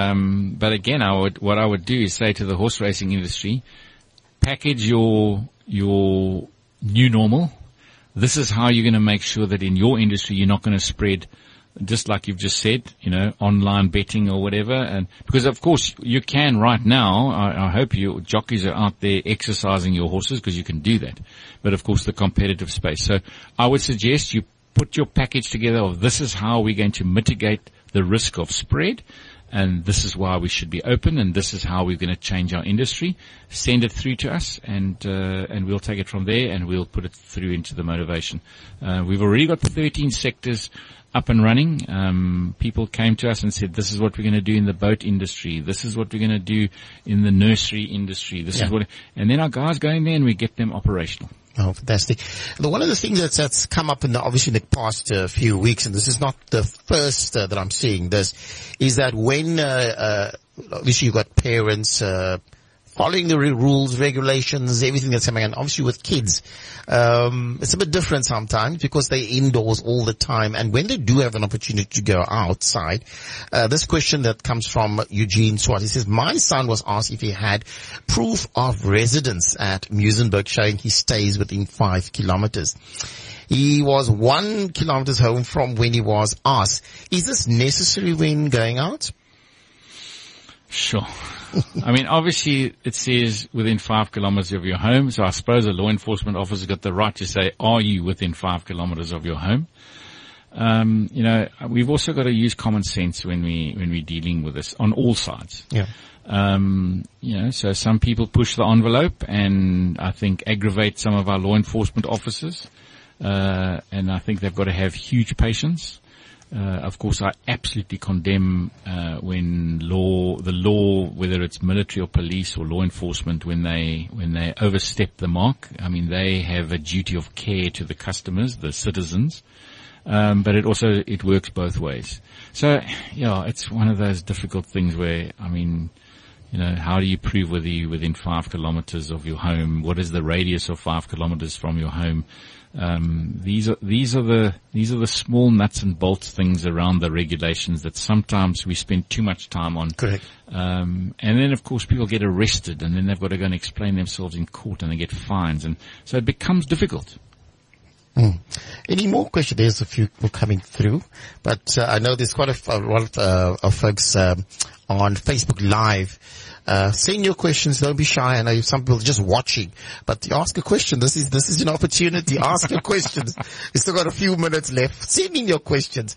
But again, what I would do is say to the horse racing industry, package your new normal. This is how you're going to make sure that in your industry you're not going to spread, just like you've just said, online betting or whatever. And because of course you can right now, I hope your jockeys are out there exercising your horses, because you can do that. But of course the competitive space. So I would suggest you put your package together of, this is how we're going to mitigate the risk of spread, and this is why we should be open, and this is how we're going to change our industry. Send it through to us, and we'll take it from there, and we'll put it through into the motivation. We've already got 13 sectors up and running. People came to us and said, this is what we're going to do in the boat industry. This is what we're going to do in the nursery industry. This is what, and then our guys go in there and we get them operational. Oh, fantastic. One of the things that's come up obviously in the past few weeks, and this is not the first that I'm seeing this, is that when obviously you've got parents following the rules, regulations, everything that's coming on. Obviously with kids, it's a bit different sometimes because they're indoors all the time. And when they do have an opportunity to go outside, this question that comes from Eugene Swart, he says, my son was asked if he had proof of residence at Muizenberg showing he stays within 5 kilometers. He was 1 kilometers home from when he was asked. Is this necessary when going out? Sure. I mean, obviously it says within 5 kilometers of your home. So I suppose a law enforcement officer got the right to say, are you within 5 kilometers of your home? We've also got to use common sense when we're dealing with this on all sides. Yeah. So some people push the envelope and I think aggravate some of our law enforcement officers. And I think they've got to have huge patience. Of course, I absolutely condemn when the law, whether it's military or police or law enforcement, when they overstep the mark. I mean, they have a duty of care to the customers, the citizens, but it works both ways. So, yeah, it's one of those difficult things where, I mean, how do you prove whether you're within 5 kilometers of your home? What is the radius of 5 kilometers from your home? These are the small nuts and bolts things around the regulations that sometimes we spend too much time on. Correct. And then of course people get arrested, and then they've got to go and explain themselves in court, and they get fines, and so it becomes difficult. Any more questions? There's a few coming through, but I know there's quite a lot of folks on Facebook Live. Send your questions. Don't be shy. I know some people are just watching, but ask a question. This is an opportunity. Ask your questions. We still got a few minutes left. Send in your questions.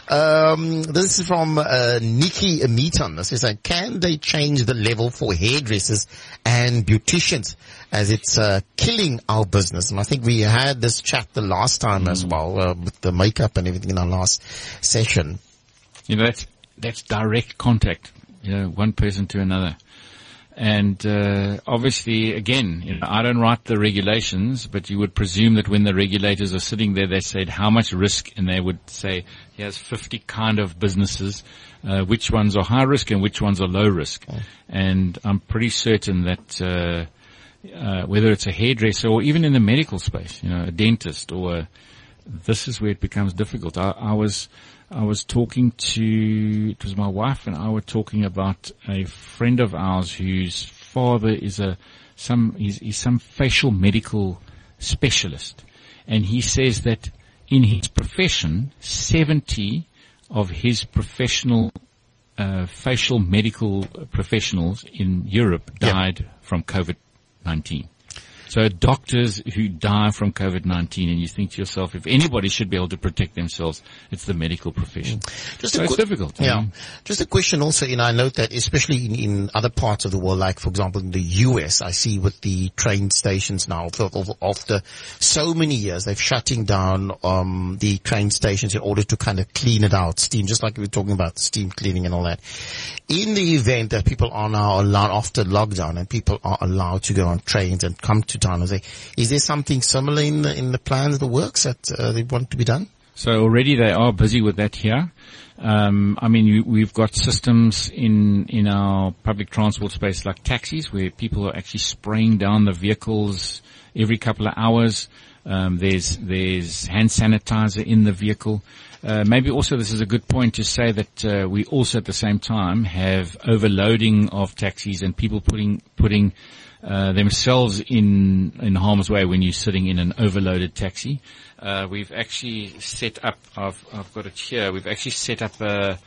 This is from Nikki Meaton. This is saying, can they change the level for hairdressers and beauticians, as it's killing our business? And I think we had this chat the last time as well, with the makeup and everything in our last session. That's direct contact. One person to another. And obviously, again, I don't write the regulations, but you would presume that when the regulators are sitting there, they said how much risk, and they would say, here's 50 kind of businesses, which ones are high risk and which ones are low risk. Oh. And I'm pretty certain that whether it's a hairdresser or even in the medical space, a dentist, this is where it becomes difficult. I was talking it was my wife and I were talking about a friend of ours whose father is some facial medical specialist. And he says that in his profession, 70 of his professional, facial medical professionals in Europe died from COVID-19. So doctors who die from COVID-19, and you think to yourself, if anybody should be able to protect themselves, it's the medical profession. It's difficult. Yeah. Just a question also, I note that especially in other parts of the world, like for example in the US, I see with the train stations now, after so many years, they're shutting down the train stations in order to kind of clean it out, steam, just like we were talking about steam cleaning and all that. In the event that people are now allowed, after lockdown, and people are allowed to go on trains and come to town, is there something similar in the plans, the works that they want to be done? So already they are busy with that here. We've got systems in our public transport space like taxis, where people are actually spraying down the vehicles every couple of hours. There's hand sanitizer in the vehicle. Maybe also this is a good point to say that we also at the same time have overloading of taxis and people putting themselves in harm's way when you're sitting in an overloaded taxi. We've actually set up, I've got it here, we've actually set up a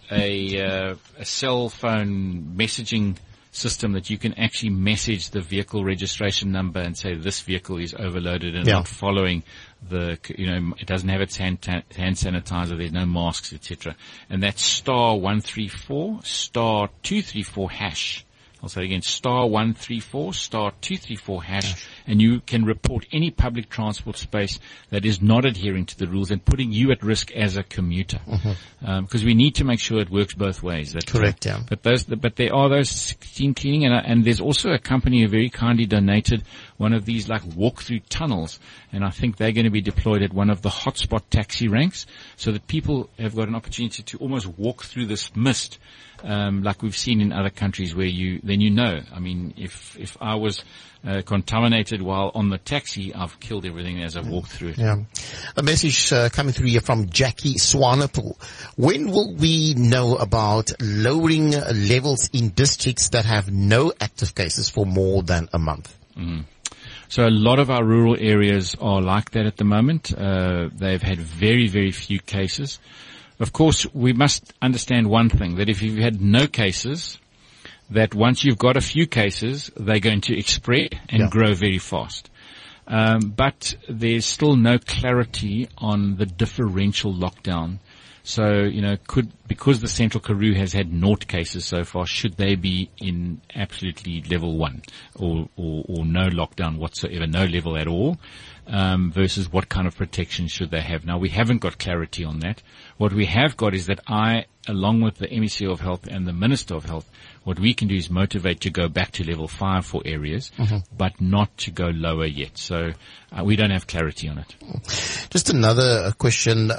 cell phone messaging system that you can actually message the vehicle registration number and say this vehicle is overloaded and not following it doesn't have its hand sanitizer, there's no masks, etc. And that's *134 *234 hash. I'll say it again, *134 *234 hash, and you can report any public transport space that is not adhering to the rules and putting you at risk as a commuter. Because we need to make sure it works both ways. Correct, yeah. But there are those steam cleaning, and there's also a company who very kindly donated one of these like walk-through tunnels, and I think they're going to be deployed at one of the hotspot taxi ranks, so that people have got an opportunity to almost walk through this mist, like we've seen in other countries where I mean, if I was contaminated while on the taxi, I've killed everything as I walked through it. Yeah. A message coming through here from Jackie Swanepoel. When will we know about lowering levels in districts that have no active cases for more than a month? So a lot of our rural areas are like that at the moment. They've had very, very few cases. Of course, we must understand one thing, that if you've had no cases, that once you've got a few cases, they're going to spread and grow very fast. But there's still no clarity on the differential lockdown. So, because the Central Karoo has had 0 cases so far, should they be in absolutely level 1 or no lockdown whatsoever, no level at all? versus what kind of protection should they have. Now, we haven't got clarity on that. What we have got is that along with the MEC of Health and the Minister of Health, what we can do is motivate to go back to level 5 for areas, but not to go lower yet. So we don't have clarity on it. Just another question.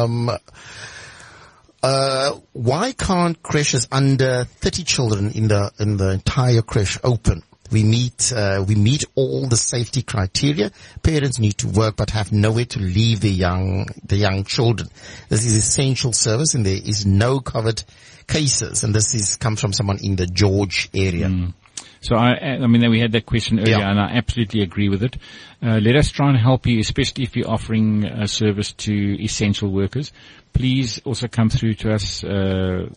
Why can't creches under 30 children in the entire creche open? We meet all the safety criteria. Parents need to work but have nowhere to leave the young children. This is essential service and there is no covered cases, and this comes from someone in the George area. So I mean, we had that question earlier, and I absolutely agree with it. Let us try and help you, especially if you're offering a service to essential workers. Please also come through to us on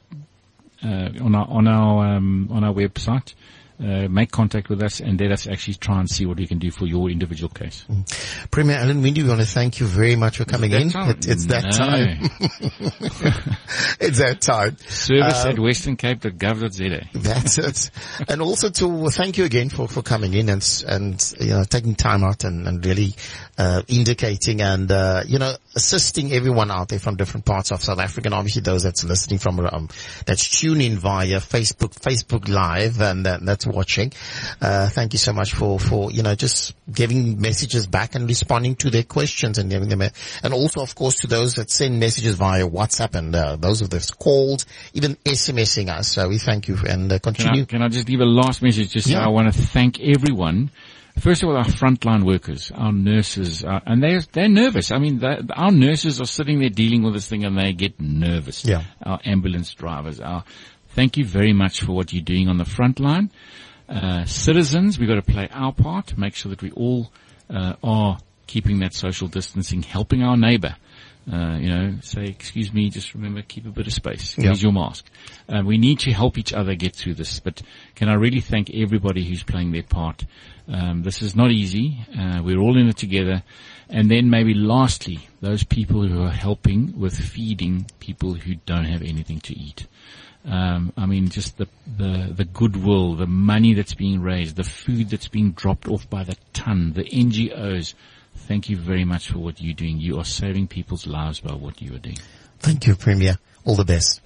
our website. Make contact with us and let us actually try and see what we can do for your individual case. Premier Alan Winde, we want to thank you very much for coming in. It's that time. It's that time. Service at westerncape.gov.za. That's it. And also to thank you again for coming in and taking time out and really indicating and assisting everyone out there from different parts of South Africa, and obviously those that's listening from that's tuned in via Facebook Live and that's watching. Thank you so much for just giving messages back and responding to their questions and giving them and also of course to those that send messages via WhatsApp and those of those called, even SMSing us. So we thank you and continue. Can I just leave a last message? I want to thank everyone. First of all, our frontline workers, our nurses, and they're nervous. I mean, our nurses are sitting there dealing with this thing and they get nervous. Yeah. Our ambulance drivers, thank you very much for what you're doing on the front line. Citizens, we've got to play our part, make sure that we all are keeping that social distancing, helping our neighbor. Say, excuse me, just remember, keep a bit of space. Use your mask. We need to help each other get through this. But can I really thank everybody who's playing their part? This is not easy. We're all in it together. And then maybe lastly, those people who are helping with feeding people who don't have anything to eat. Just the goodwill, the money that's being raised, the food that's being dropped off by the ton, the NGOs. Thank you very much for what you're doing. You are saving people's lives by what you are doing. Thank you, Premier. All the best.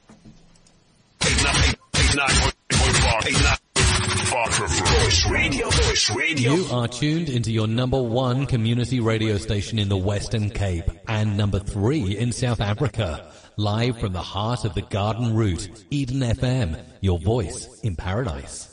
Voice Radio. You are tuned into your number 1 community radio station in the Western Cape and number 3 in South Africa. Live from the heart of the Garden Route, Eden FM, your voice in paradise.